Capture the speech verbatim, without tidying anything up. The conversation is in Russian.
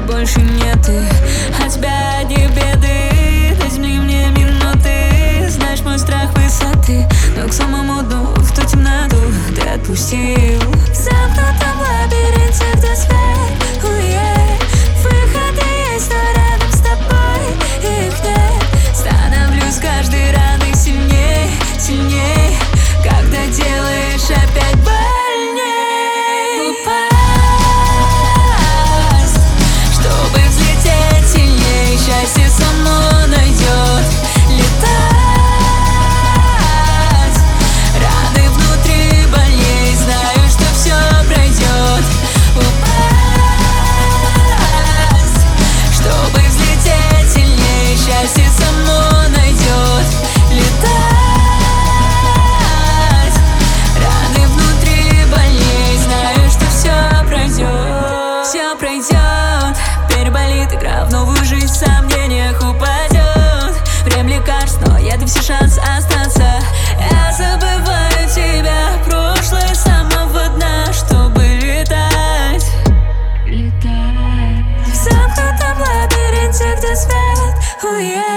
больше нет ты, от тебя одни беды. Возьми мне минуты, знаешь мой страх высоты, но к самому дну, в ту темноту ты отпустил. В замкнутом лабиринте, где свет уедет, выходы есть, но рядом с тобой их нет. Становлюсь каждый раной сильней, сильней, когда делаешь опять больней. Упасть, чтобы взлететь сильней, счастье само найдет. Летать, раны внутри больней, знаю, что все пройдет. Упасть, чтобы взлететь сильней, счастье само найдет. Летать, раны внутри больней, знаю, что все пройдет. Все пройдет, переболит игра в новую жизнь, в сомнениях упадет. Время лекарств, но я даю все шанс остаться. Я забываю тебя, прошлое с самого дна, чтобы летать. Летать в замкнутом лабиринте, где свет уедет,